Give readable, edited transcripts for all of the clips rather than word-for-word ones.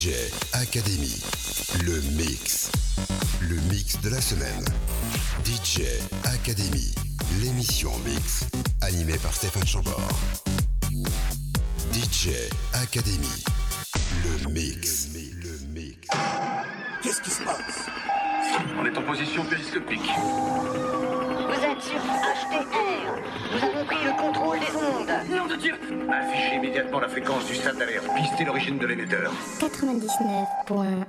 DJ Academy, le mix de la semaine. DJ Academy, l'émission mix, animée par Stéphane Chambord. DJ Academy, le mix. Qu'est-ce qui se passe? On est en position périscopique. Vous êtes sur HTR. Nous avons pris le contrôle des ondes. Nom de Dieu! Affichez immédiatement la fréquence du stade d'alerte. Pistez l'origine de l'émetteur. 99.1.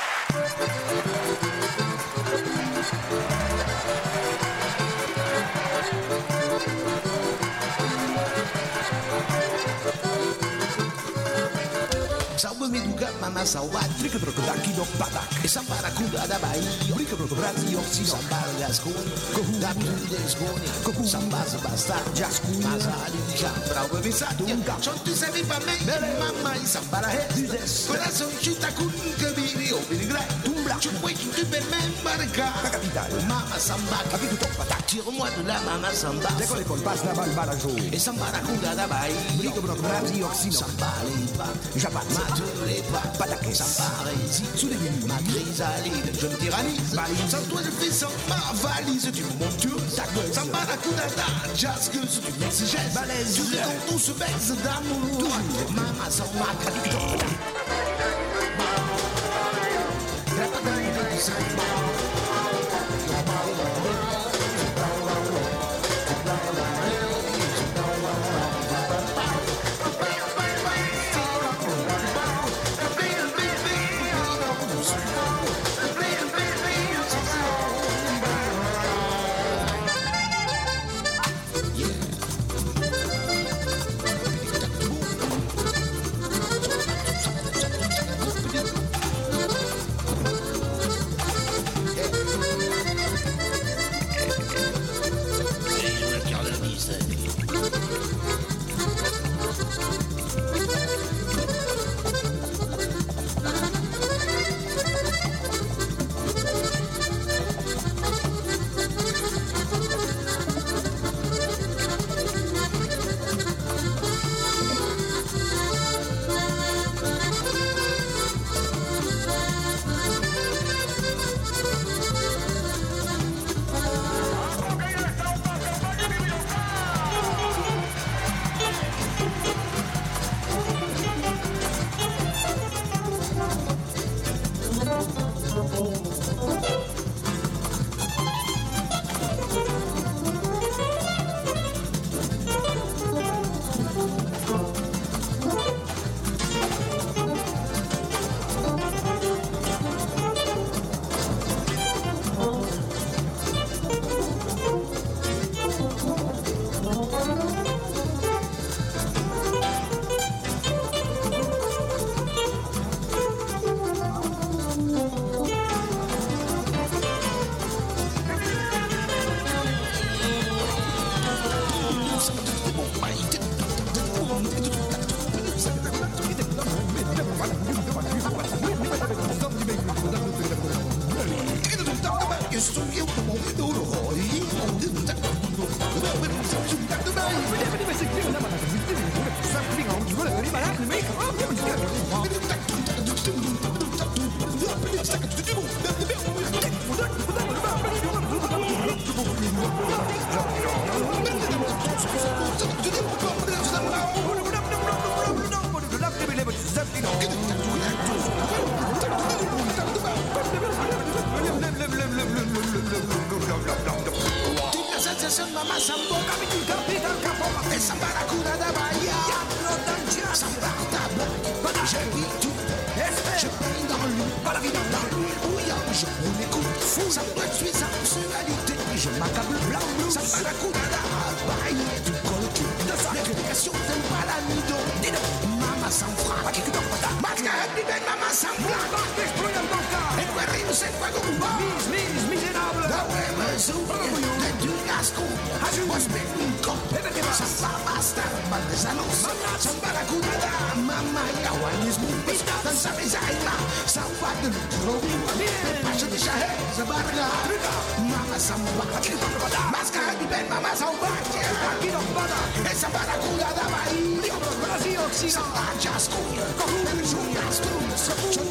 Salve Meduga, mama salvat, brica crocodaki do patak. E sambara kuda da Bahia, brica crocodaki oxi sambara gascone, da desgone, sambasa basta, jascune, mazali, jambra, bevisado, chonto sabe pra mim, mama e sambara redes, coração chuta com cabiri, o birigrai, tumbla, chupoi tu bermen marca, capital, mama samba, aqui tu topa, tire-moi de la mama samba, décolle con passe naval balajo, e sambara kuda da Bahia, brica crocodaki oxi sambara, Japan, les pas, pataquet, samba, sous les vignes, ma chrysalide, je me tyrannise, sans toi je fais sans ma valise, tu montes sur ta gueule, samba la coudada, jazz que tu m'exigèses, balèze, tu te quand on se baise d'amour, maman samba, cadicto, Máscara de bem, mamá salvate. Aqui não para. Essa barracuda da Bahia. Brasil, Oxina. Samba, jazz, cunha. Corrupio, juntas, trumas.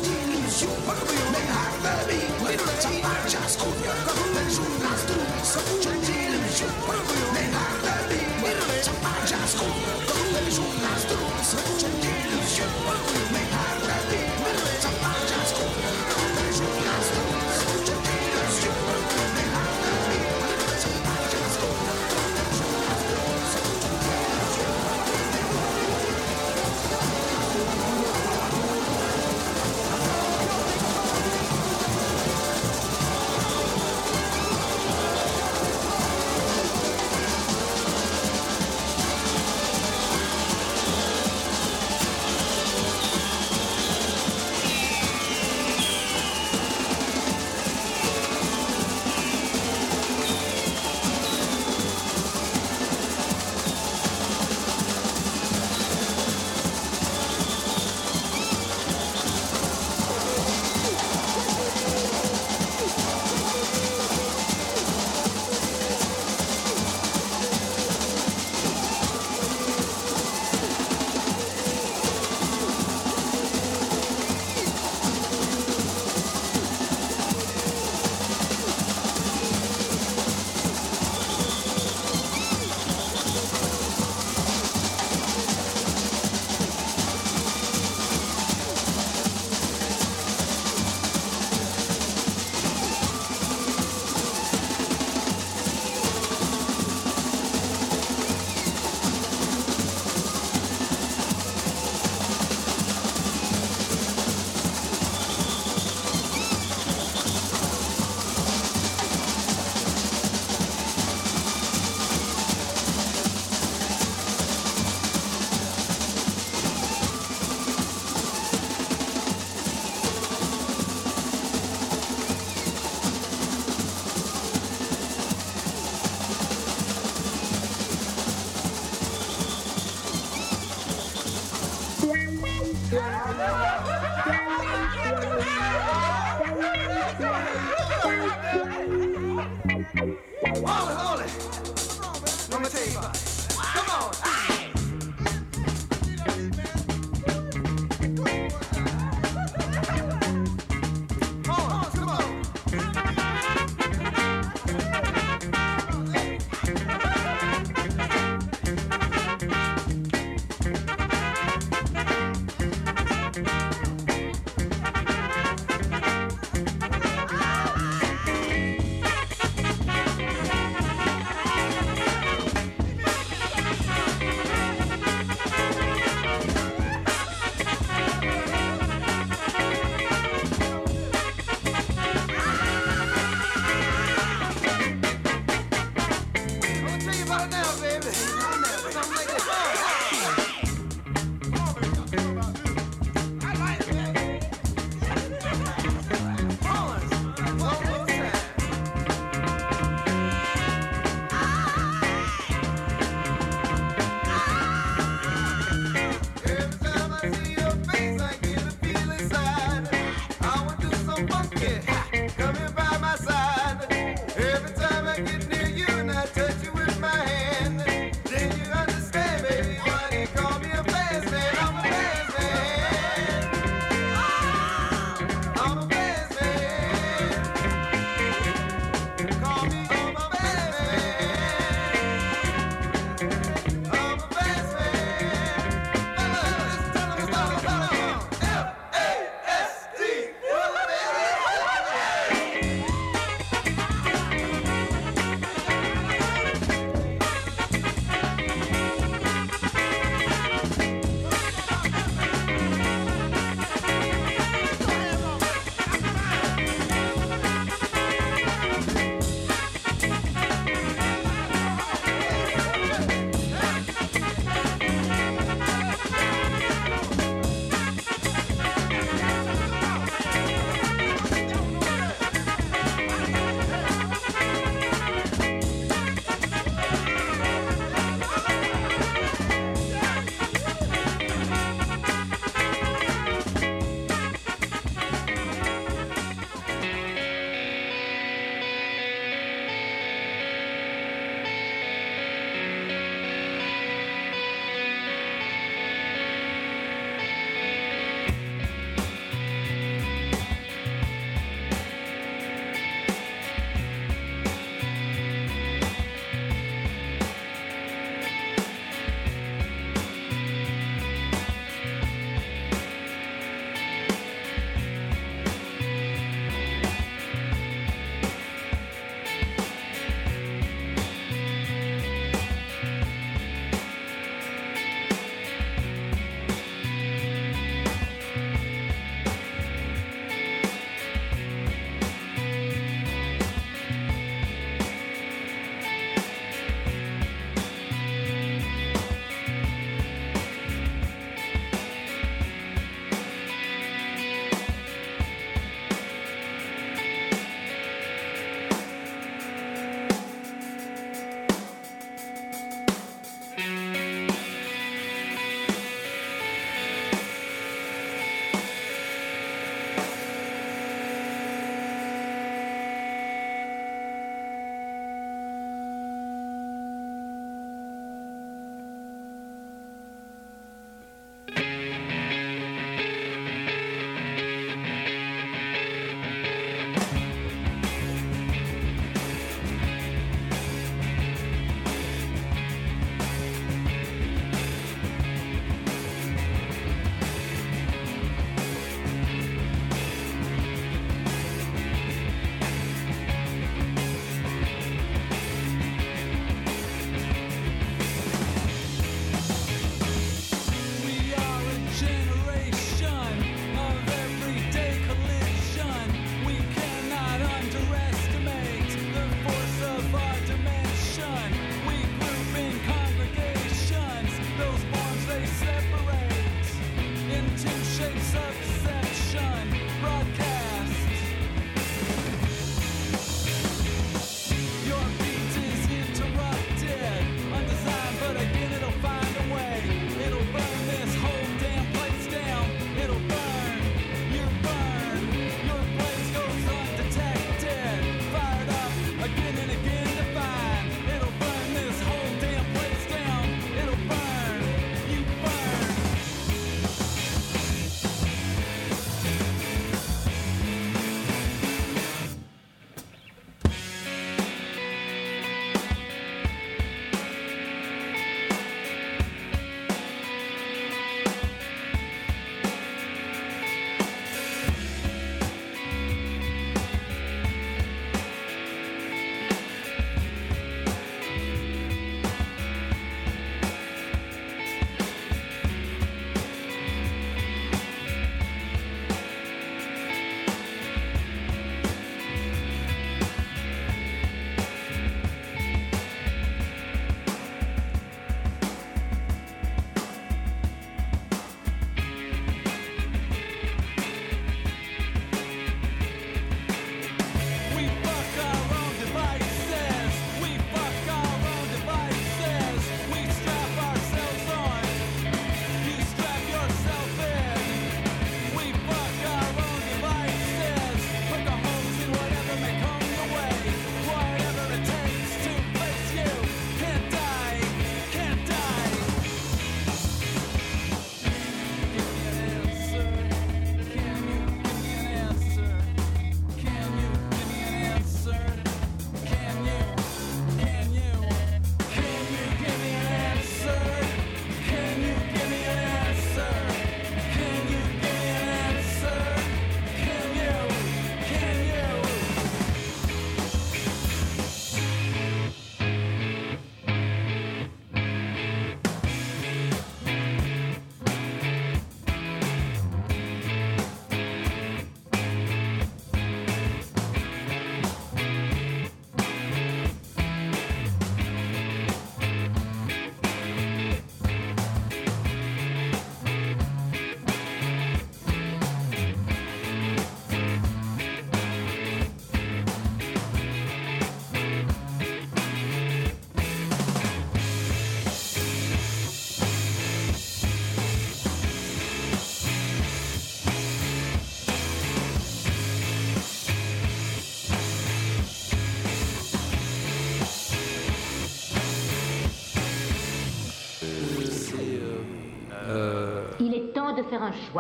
de faire un choix.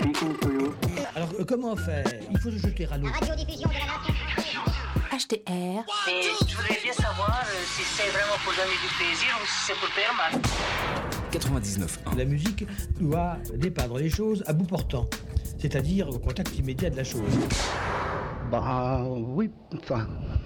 Alors, comment faire? Il faut se jeter à l'eau. Radiodiffusion de la nation. HTR. Et je voudrais bien savoir si c'est vraiment pour donner du plaisir ou si c'est pour faire mal. 99.1. La musique doit dépeindre les choses à bout portant, c'est-à-dire au contact immédiat de la chose. Bah oui, enfin...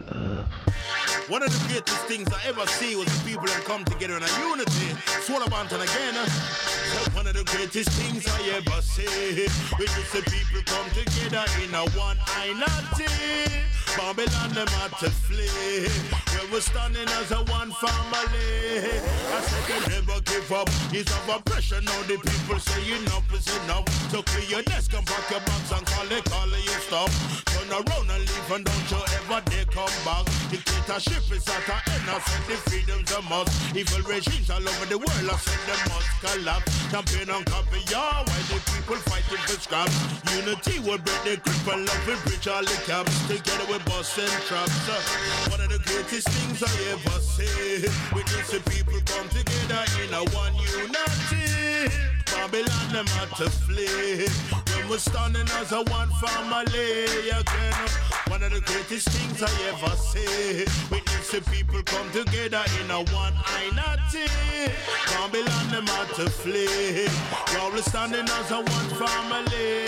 One of the greatest things I ever see was the people that come together in a unity. Swallow Banton again. One of the greatest things I ever see. We just the people come together in a one unity. Babylon them had to flee. We were standing as a one family. I said they never give up. It's of oppression. Now the people say enough is enough. So clear your desk and pack your bags and call it your stuff. Turn around and leave and don't you ever dare come back. Dictatorship is at an end. I said the freedom's a must. Evil regimes all over the world. I said they must collapse. Campaign and copy, yeah. While the people fighting for scraps. Unity will break the cripple. Love will bridge all the gaps. Together we bust and traps. One of the greatest things I ever see. Witness the people come together in a one unity. Babylon them had to flee. When we're standing as a one family again. One of the greatest things I ever see. Witness the people come together in a one unity. Babylon them had to flee. While we're standing as a one family.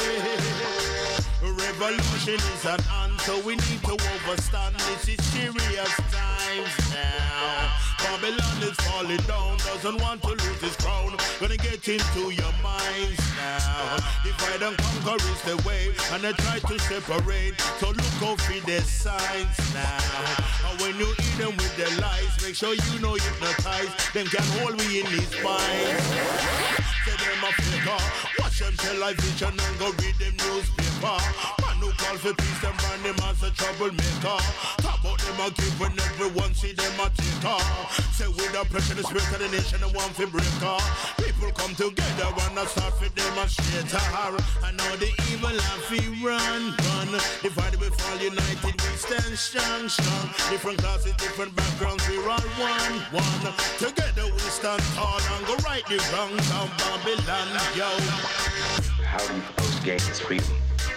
Revolution is an answer, we need to overstand. This is serious times now. Babylon is falling down, doesn't want to lose his crown. Gonna get into your minds now. Divide and conquer is the way, and they try to separate. So look out for the signs now. And when you eat them with the lies, make sure you know hypnotize. Them can hold me in his spine. Say them a faker. Watch them tell life vision and go read them newspaper. Man who call for peace, them brand them as a troublemaker. Talk about them a give when everyone see them a taker. Say with the pressure, the spirit of the nation, and one for breaker. People come together and I start for demonstrator. And now the evil have to run. Divided we fall united, we stand strong. Different classes, different backgrounds, we're all one. Together we stand tall and go right the wrongs of Babylon, yo. How do you propose to gain this freedom?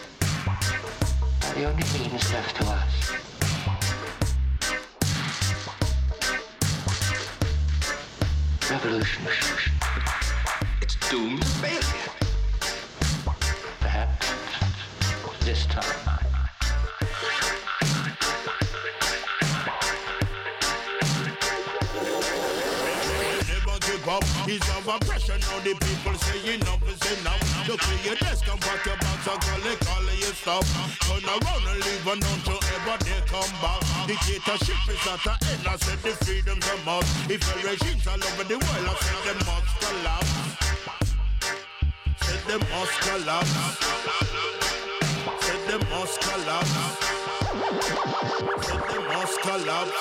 The only means left to us. Revolution. It's doomed to failure. Perhaps this time. He's of oppression, now the people say enough is enough. So clear your desk and pack your bags and call your stuff. Turn around and leave and don't you ever dare come back. Dictatorship is at the end, I said the freedom's a must. If the regimes all over the world, I said they must collapse. Said they must collapse. Said they must collapse. Said they must collapse.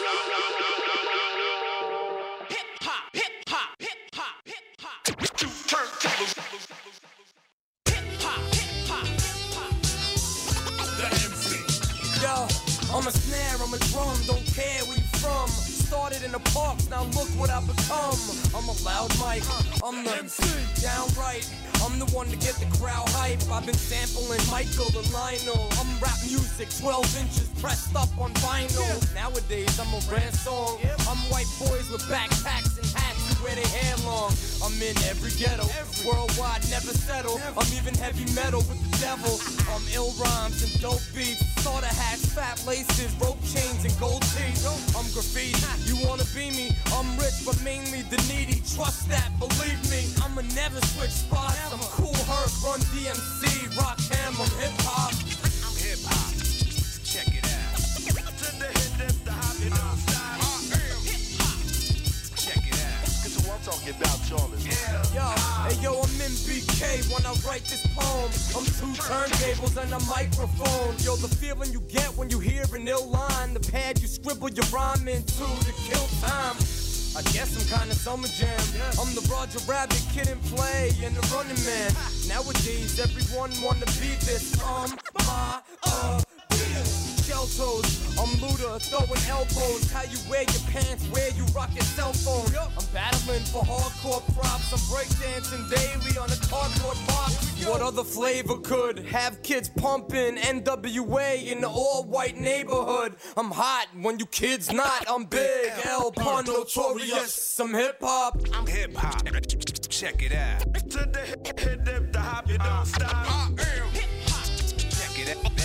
I'm a snare, I'm a drum, don't care where you from. Started in the parks, now look what I've become. I'm a loud mic, I'm the MC, downright. I'm the one to get the crowd hype. I've been sampling Michael and Lionel. I'm rap music, 12 inches pressed up on vinyl. Nowadays I'm a rare song. I'm white boys with backpacks and hats who wear their hair long. I'm in every ghetto, worldwide, never settle. I'm even heavy metal with the devil. I'm ill rhymes and dope beats, starter hats, fat laces, rope chains and gold teeth. I'm graffiti, you wanna be me? I'm rich but mainly the needy. Trust that, believe me. I'ma never switch spots. I'm Cool Herc, Run DMC, Rock Ham, I'm hip hop. I'm hip hop. Check it out. To the hit, that's the hop, you know style. I am hip hop. Check it out. Cause what I'm talking about, Charles. Yo, hey yo, I'm in BK when I write this poem. I'm 2 turntables and a microphone. Yo, the feeling you get when you hear an ill line, the pad you scribble your rhyme into to kill time. I guess I'm kinda Summer Jam. I'm the Roger Rabbit, Kid and Play, and the Running Man. Nowadays, everyone wanna be this. My Shell altos. I'm Luda, throwing elbows. How you wear your pants, where you rock your cell phone. I'm battling for hardcore props. I'm breakdancing daily on a cardboard box. What other flavor could have kids pumping NWA in the all-white neighborhood? I'm hot when you kids not. I'm big, L Pun Notorious. Some hip-hop. I'm hip-hop. Check it out. To the hip, the hop, you don't stop. I am hip-hop. Check it out.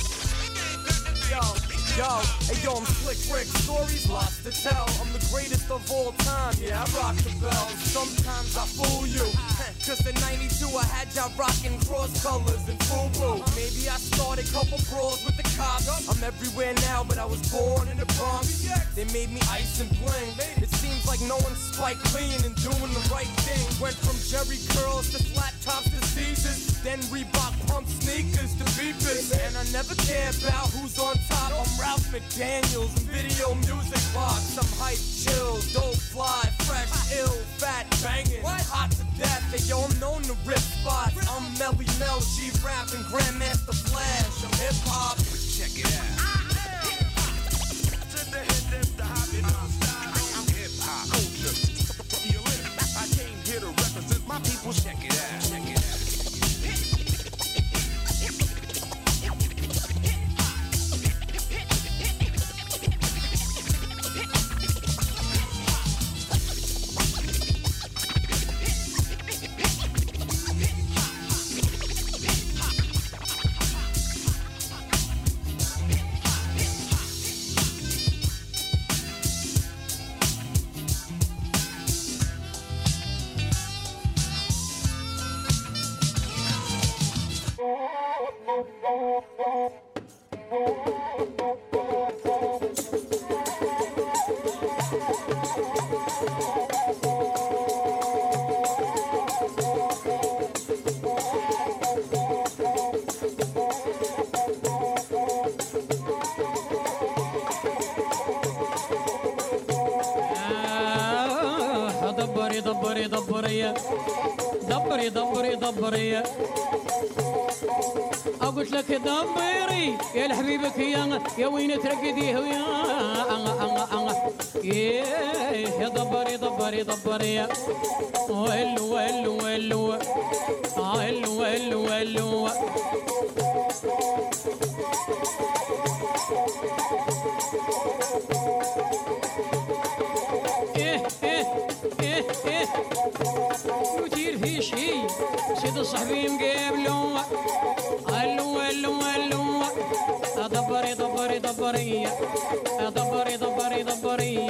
Yo, I'm Slick Rick, stories lots to tell. I'm the greatest of all time, yeah, I rock the bells. Sometimes I fool you, cause in 92 I had y'all rocking cross colors and FUBU. Maybe I started couple brawls with the cops. I'm everywhere now, but I was born in the Bronx. They made me ice and bling. It seems like no one's Spike Lee and doing the right thing. Went from Jerry curls to flat tops to Caesars, then Reebok pump sneakers to beepers. And I never care about who's on top. I'm Ralph McDaniels and video music box. I'm hype, chill, dope, fly, fresh, ill, fat, banging, hot to death. Hey, yo, I'm known to rip spots. I'm Melly Mel, G-Rap, and Grandmaster Flash. I'm hip-hop. Check it out. To the hip, the hop, you don't stop. I'm hip-hop. Culture. You live. I came here to represent my people. Check it out. Check it out. دبري أقول لك دبري يا لحبيبك يا وين ترقديه يا دبري دبري دبري ولو ولو ولو ولو ولو ولو يطير في شي سيد صاحبي مقابلو الو الو الو دبري دبري دبري دبري دبري دبري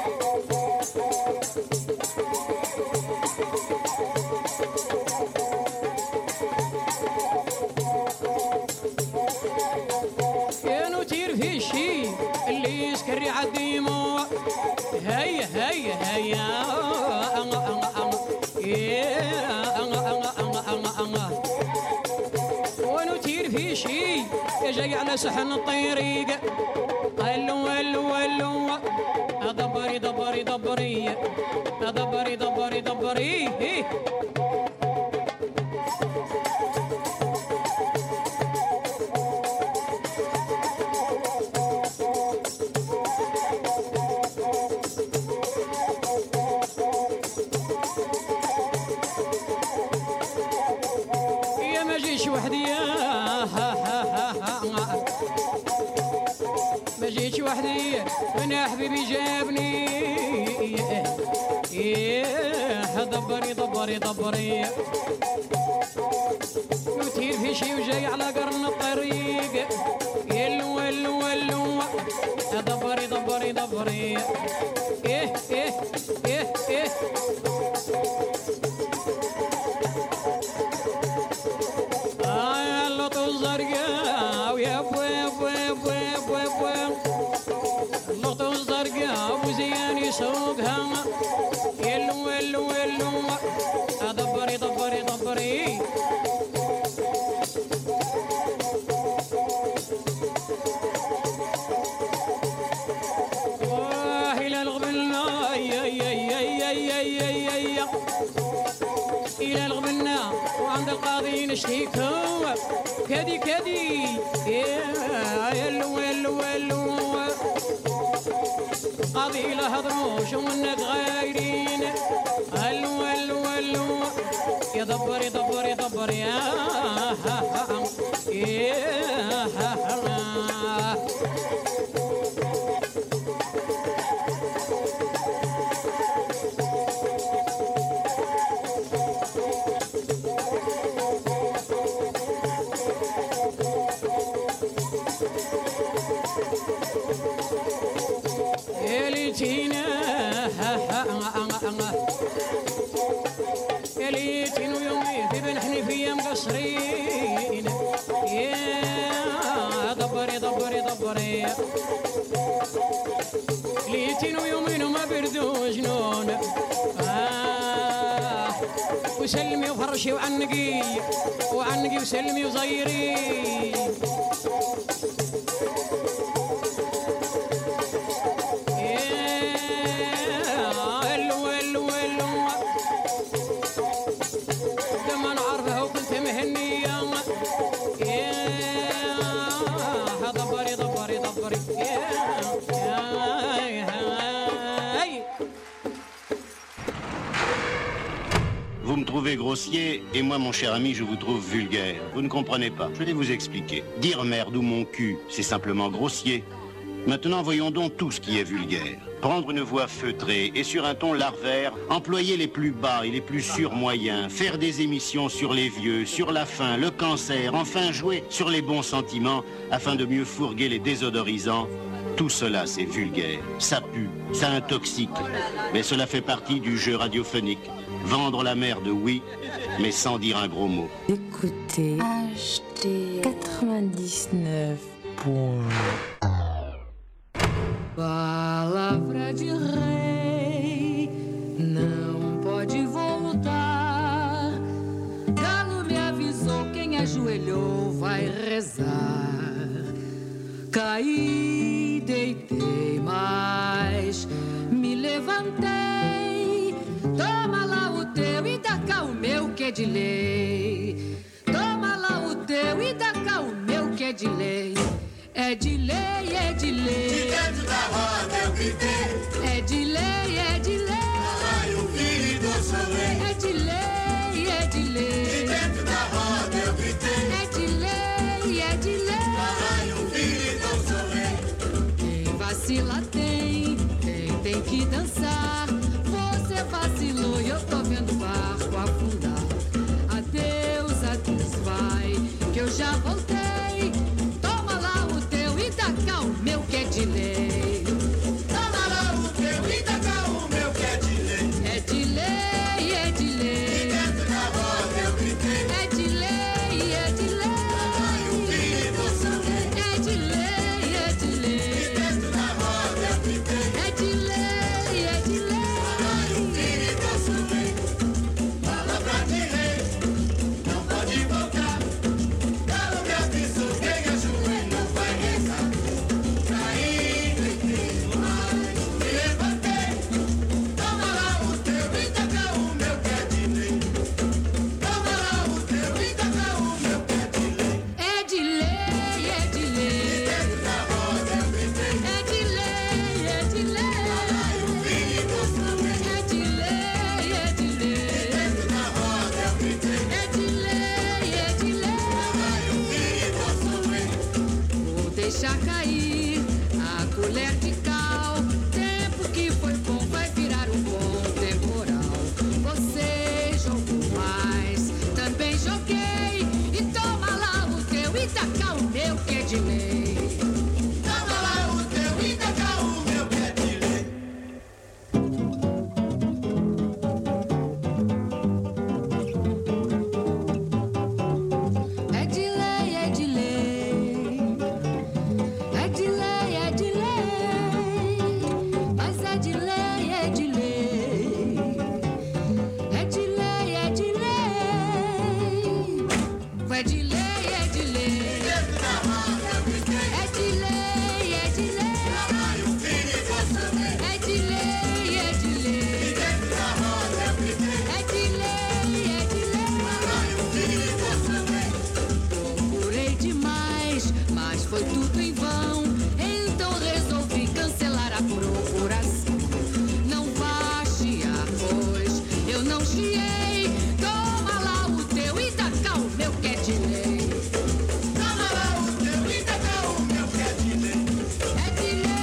يا نطير في شي اللي يسكر يعديمو هيا هيا هيا ونطير في شي جاي على سحن الطريق الو الو الو دبري دبري دبري دبري دبري دبري انا حبيبي جابني دبري دبري دبري يطير في شي وجاي على قرن الطريق يلو ولو ولو دبري دبري دبري ايه ايه ايه ايه اللطو الزرقاء ويا بوي بوي بوي بوي بوي اللطو الزرقاء ابو زيان يسوقها يلو يلو يلو دبري دبري دبري إلى الغبنة إلى الغبنة وعند القاضي نشتيكو كدي كدي يلو يلو هذه لهضروش ومنك غايرين هلو هلو هلو يدبر يدبر يدبر يا ليتين ويومي في بن حنيفية مقصرين يا دبري دبري دبري ليتين ويومين وما بردو جنون وسلمي وفرشي وعنقي وعنقي وسلمي وزيري Vous me trouvez grossier, et moi, mon cher ami, je vous trouve vulgaire. Vous ne comprenez pas. Je vais vous expliquer. Dire merde ou mon cul, c'est simplement grossier. Maintenant, voyons donc tout ce qui est vulgaire. Prendre une voix feutrée et sur un ton larvaire, employer les plus bas et les plus surmoyens, faire des émissions sur les vieux, sur la faim, le cancer, enfin jouer sur les bons sentiments afin de mieux fourguer les désodorisants. Tout cela, c'est vulgaire. Ça pue, ça intoxique. Mais cela fait partie du jeu radiophonique. Vendre la merde, oui, mais sans dire un gros mot. Écoutez HT 99. Palavra de rei não pode voltar. Galo me avisou, quem ajoelhou vai rezar. Caí, deitei, mas me levantei. Toma lá o teu e dá cá o meu que é de lei. Toma lá o teu e dá cá o meu que é de lei. É de lei, é de lei. De dentro da roda eu gritei. É de lei, é de lei. Ai, o filho do soleil. É de lei, é de lei. De dentro da roda eu gritei. É de lei, é de lei. Ai, o filho do soleil. Quem vacila tem que dançar. Você vacilou e eu tô vendo o barco afundar. Adeus, adeus, vai, que eu já voltei. Meu que é de lei. Toma lá o teu e dá cá o meu que é de lei. É de lei, é de lei. E dentro da roda eu gritei. É de lei, é de lei. Ai, o filho do soleil. É de lei, é de lei. E dentro da roda eu gritei. É de lei, é de lei. Ai, o filho do soleil. Palavra de rei não pode voltar. Galo me avisou, quem ajoelhou vai rezar. Deixa cair a colher de cal. Tempo que foi bom vai virar um bom temporal. Você jogou mais, também joguei. E toma lá o teu e dá cá o meu que é de lei. Toma lá o teu e dá cá o meu que é de lei. É de lei, é de lei. Foi tudo em vão.